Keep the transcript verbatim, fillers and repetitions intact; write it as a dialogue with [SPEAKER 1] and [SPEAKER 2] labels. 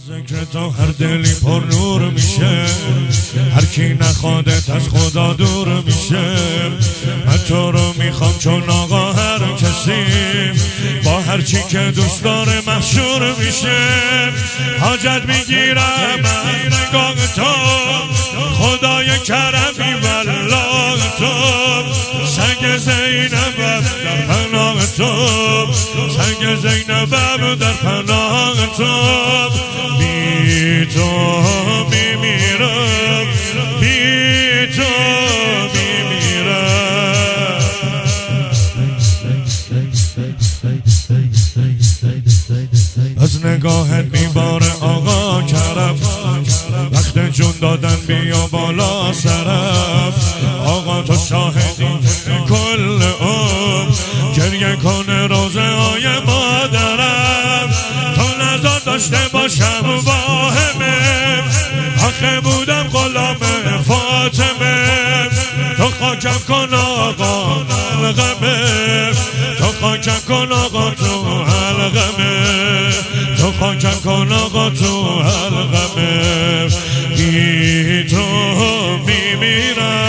[SPEAKER 1] ذکر تو هر دلی پر نور میشه، هر کی نخوادت از خدا دور میشه. من تو رو میخوام چون آقا هر کسی با هر چی که دوست داره محشور میشه. حاجت میگیرم من نگاه تو، خدای کرمی والله تو، سنگ زینبم در پناه تو، سنگ زینبم در پناه تو. بی تو میمیرم، بی تو میمیرم. از نگاهت میباره آقا کرم، وقت جون دادن بیا بالا سرم. آقا تو شاهدی کل عمر، گریه کنه روزه های مادرم. تو نظر داشته باشم واهمه، آخه بودم غلام فاطمه. تو خاکم کن آقا حلقمه، تو خاکم کن آقا تو حلقمه، تو خاکم کن آقا تو حلقمه. بی تو میمیرم.